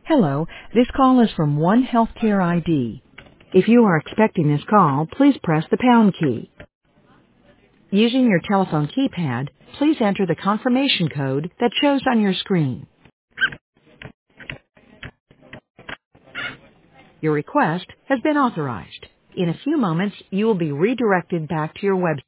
Hello, this call is from One Healthcare ID. If you are expecting this call, please press the pound key. Using your telephone keypad, please enter the confirmation code that shows on your screen. Your request has been authorized. In a few moments, you will be redirected back to your website.